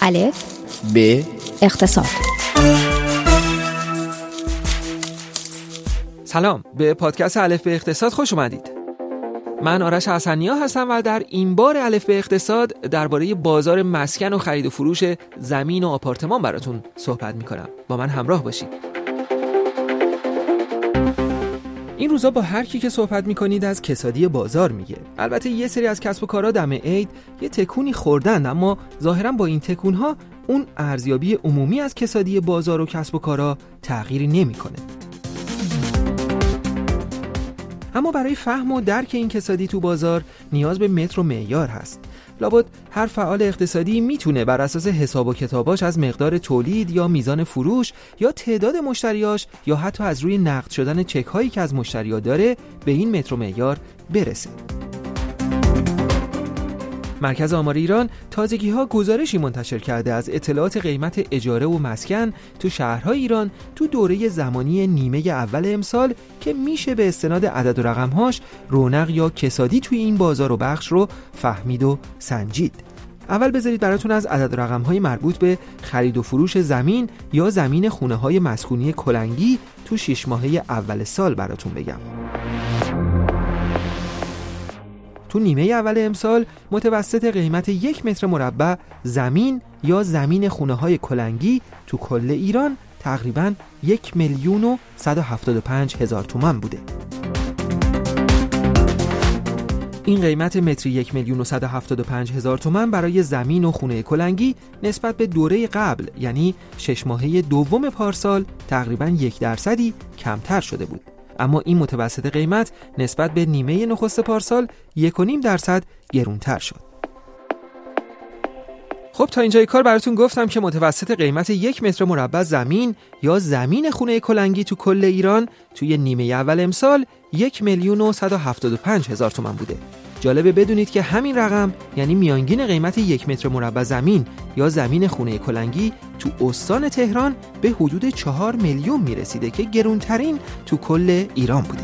الف ب اقتصاد. سلام، به پادکست الف به اقتصاد خوش اومدید. من آرش حسنیا هستم و در این بار الف به اقتصاد درباره بازار مسکن و خرید و فروش زمین و آپارتمان براتون صحبت میکنم. با من همراه باشید. این روزا با هر کی که صحبت میکنید از کسادی بازار میگه. البته یه سری از کسب و کارها دم عید یه تکونی خوردن، اما ظاهرا با این تکونها اون ارزیابی عمومی از کسادی بازار و کسب و کارها تغییری نمیکنه. اما برای فهم و درک این کسادی تو بازار نیاز به متر و معیار هست. لابد هر فعال اقتصادی میتونه بر اساس حساب و کتاباش از مقدار تولید یا میزان فروش یا تعداد مشتریاش یا حتی از روی نقد شدن چک هایی که از مشتری‌ها داره به این متر و معیار برسه. مرکز آمار ایران تازگی‌ها گزارشی منتشر کرده از اطلاعات قیمت اجاره و مسکن تو شهرهای ایران تو دوره زمانی نیمه اول امسال که میشه به استناد عدد و رقم‌هاش رونق یا کسادی توی این بازار و بخش رو فهمید و سنجید. اول بذارید براتون از عدد و رقم‌های مربوط به خرید و فروش زمین یا زمین خونه‌های مسکونی کلنگی تو 6 ماهه اول سال براتون بگم. تو نیمه اول امسال متوسط قیمت 1 متر مربع زمین یا زمین خونه‌های کلنگی تو کل ایران تقریباً 1,175,000 تومان بوده. این قیمت متری 1,175,000 تومان برای زمین و خونه کلنگی نسبت به دوره قبل یعنی 6 ماهه دوم پارسال تقریباً 1% کمتر شده بود. اما این متوسط قیمت نسبت به نیمه نخست پارسال 1.5% گرونتر شد. خب تا اینجای کار براتون گفتم که متوسط قیمت 1 متر مربع زمین یا زمین خونه کلنگی تو کل ایران توی نیمه اول امسال 1,175,000 تومان بوده. جالبه بدونید که همین رقم یعنی میانگین قیمت 1 متر مربع زمین یا زمین خونه کلنگی تو استان تهران به حدود 4 میلیون میرسیده که گرونترین تو کل ایران بوده.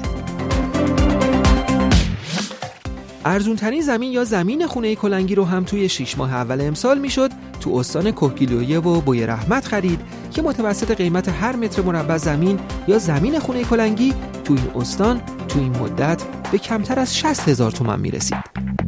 ارزونترین زمین یا زمین خونه کلنگی رو هم توی 6 ماه اول امسال میشد تو استان کهگیلویه و بوی رحمت خرید که متوسط قیمت هر متر مربع زمین یا زمین خونه کلنگی تو این استان تو این مدت به کمتر از 60,000 تومان میرسید.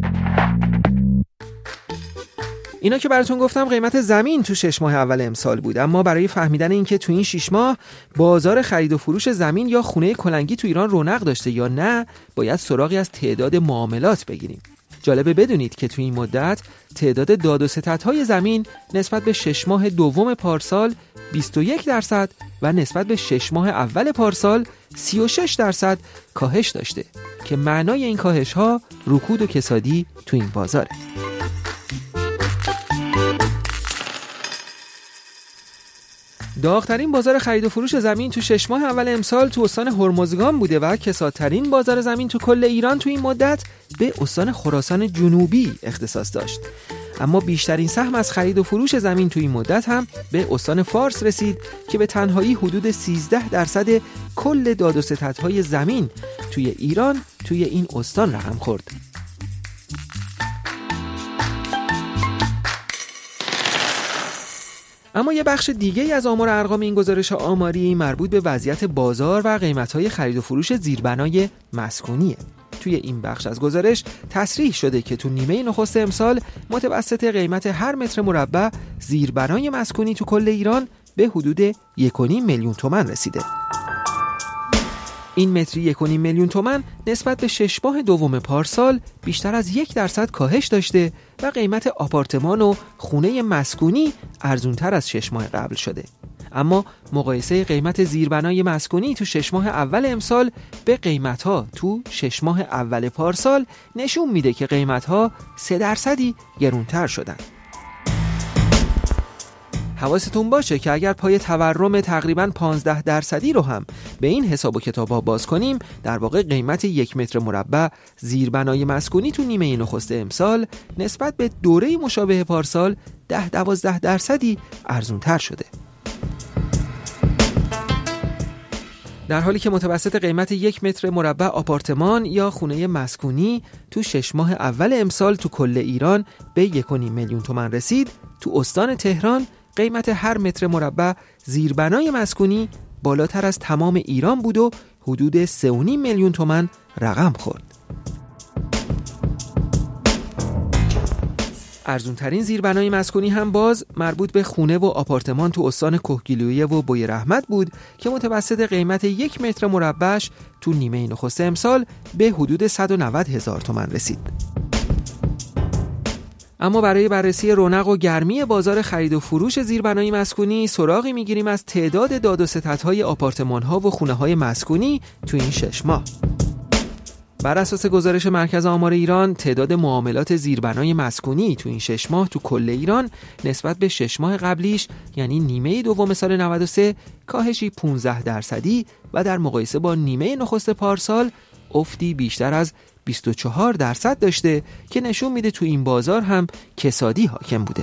اینا که براتون گفتم قیمت زمین تو 6 ماه اول امسال بود، اما برای فهمیدن اینکه تو این 6 ماه بازار خرید و فروش زمین یا خونه کلنگی تو ایران رونق داشته یا نه باید سراغی از تعداد معاملات بگیریم. جالبه بدونید که تو این مدت تعداد داد و ستدهای زمین نسبت به 6 ماه دوم پارسال 21% و نسبت به 6 ماه اول پارسال 36% کاهش داشته که معنای این کاهش ها رکود و کسادی تو این بازاره. داغ‌ترین بازار خرید و فروش زمین تو 6 ماه اول امسال تو استان هرمزگان بوده و کسادترین بازار زمین تو کل ایران تو این مدت به استان خراسان جنوبی اختصاص داشت. اما بیشترین سهم از خرید و فروش زمین تو این مدت هم به استان فارس رسید که به تنهایی حدود 13% کل داد و ستدهای زمین توی ایران توی این استان رقم خورد. اما یه بخش دیگه از آمار ارقام این گزارش آماری مربوط به وضعیت بازار و قیمت‌های خرید و فروش زیربنای مسکونیه. توی این بخش از گزارش تصریح شده که تو نیمه نخست امسال متوسط قیمت هر متر مربع زیربنای مسکونی تو کل ایران به حدود 1.5 میلیون تومان رسیده. این متری 1.5 میلیون تومان نسبت به 6 ماه دوم پارسال بیشتر از 1% کاهش داشته و قیمت آپارتمان و خونه مسکونی ارزونتر از 6 ماه قبل شده. اما مقایسه قیمت زیربنای مسکونی تو 6 ماه اول امسال به قیمت‌ها تو 6 ماه اول پارسال نشون میده که قیمت‌ها 3% گرونتر شدن. حواستون باشه که اگر پای تورم تقریباً 15% رو هم به این حساب و کتاب‌ها باز کنیم، در واقع قیمت 1 متر مربع زیربنای مسکونی تو نیمه نخست امسال نسبت به دوره مشابه پارسال 10-12% ارزونتر شده. در حالی که متوسط قیمت 1 متر مربع آپارتمان یا خونه مسکونی تو 6 ماه اول امسال تو کل ایران به 1.5 میلیون تومان رسید، تو استان تهران قیمت هر متر مربع زیربنای مسکونی بالاتر از تمام ایران بود و حدود 3.5 میلیون تومان رقم خورد. ارزونترین زیربنای مسکونی هم باز مربوط به خونه و آپارتمان تو استان کهگیلویه و بوی رحمت بود که متوسط قیمت 1 متر مربعش تو نیمه نخست امسال به حدود 190,000 تومان رسید. اما برای بررسی رونق و گرمی بازار خرید و فروش زیربنای مسکونی سراغی میگیریم از تعداد داد و ستدهای آپارتمان‌ها و خونه‌های مسکونی تو این 6 ماه. بر اساس گزارش مرکز آمار ایران، تعداد معاملات زیربنای مسکونی تو این 6 ماه تو کل ایران نسبت به 6 ماه قبلیش یعنی نیمه دوم سال 93 کاهشی 15% و در مقایسه با نیمه نخست پارسال افتی بیشتر از 24% داشته که نشون میده تو این بازار هم کسادی حاکم بوده.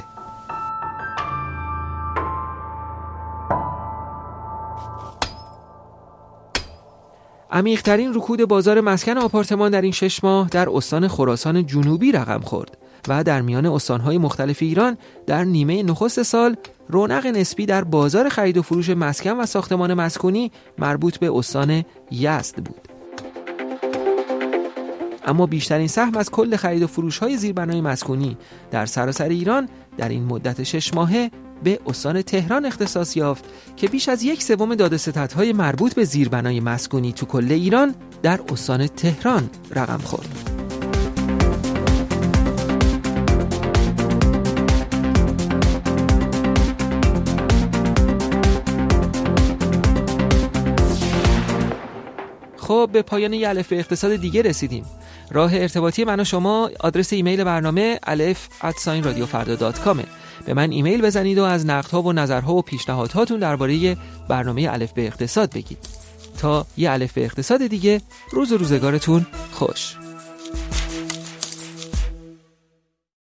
عمیق‌ترین رکود بازار مسکن آپارتمان در این 6 ماه در استان خراسان جنوبی رقم خورد و در میان استان‌های مختلف ایران در نیمه نخست سال رونق نسبی در بازار خرید و فروش مسکن و ساختمان مسکونی مربوط به استان یزد بود. اما بیشترین سهم از کل خرید و فروش‌های زیربنای مسکونی در سراسر ایران در این مدت 6 ماهه به استان تهران اختصاص یافت که بیش از 1/3 داد و ستدهای مربوط به زیربنای مسکونی تو کل ایران در استان تهران رقم خورد. خب به پایان یه الف به اقتصاد دیگه رسیدیم. راه ارتباطی من و شما آدرس ایمیل برنامه alef@radiofarda.com. به من ایمیل بزنید و از نقدها و نظرها و پیشنهادهاتون درباره برنامه الف به اقتصاد بگید. تا یه الف به اقتصاد دیگه، روز و روزگارتون خوش.